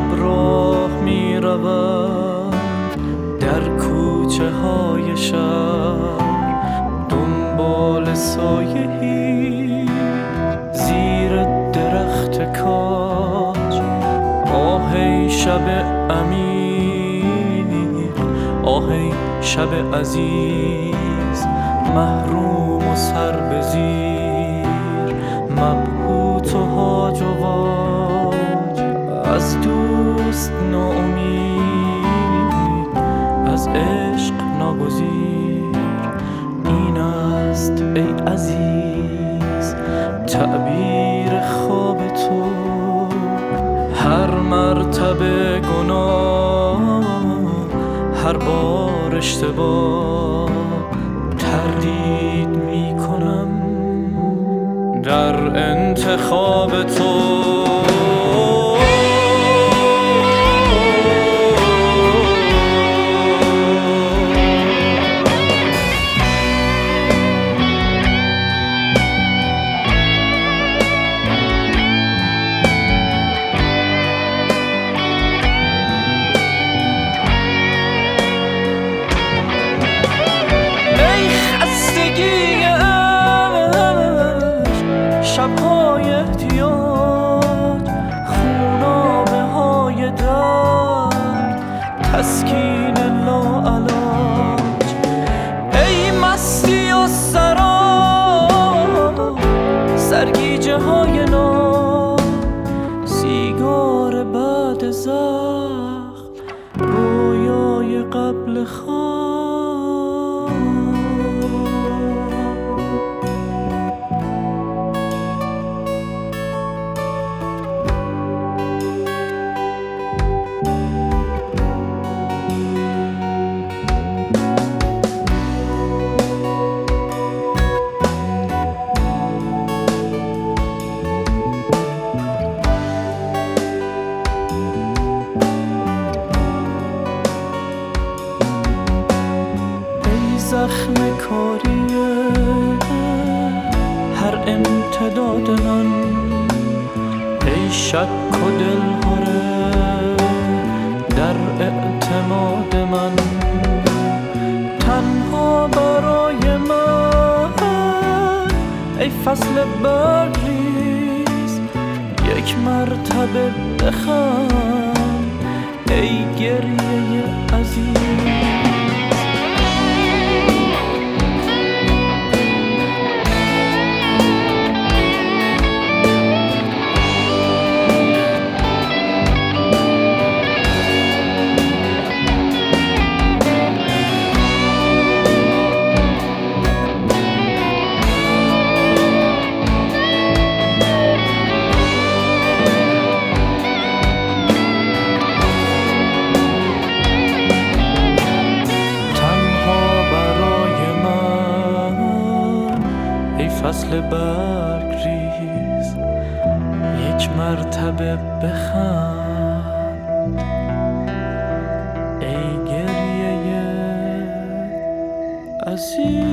شب راه می روم در کوچه های شب، دنبال سایه‌ای زیر درخت کاج. آهی شب عمیق، آهی شب عزیز، محروم و سر به زیر، مبهوت و هاج و واج، از دوست ناامید، از عشق ناگزیر. این است ای عزیز تعبیر خواب تو، هر مرتبه گناه، هر بار اشتباه، تردید می کنم در انتخاب تو. شب‌های احتیاج، خونابه های درد، تسکین لاعلاج. ای مستی و سراب، سرگیجه های ناب، سیگار بعد زخم، رویای قبل خواب. زخم کاریه هر امتداد من، ای شک و دلهره در اعتماد من. تنها برای من ای فصل برگریز، یک مرتبه بخند ای گریه عزیز. فصل برگریز، یک مرتبه بخند ای گریه عزیز.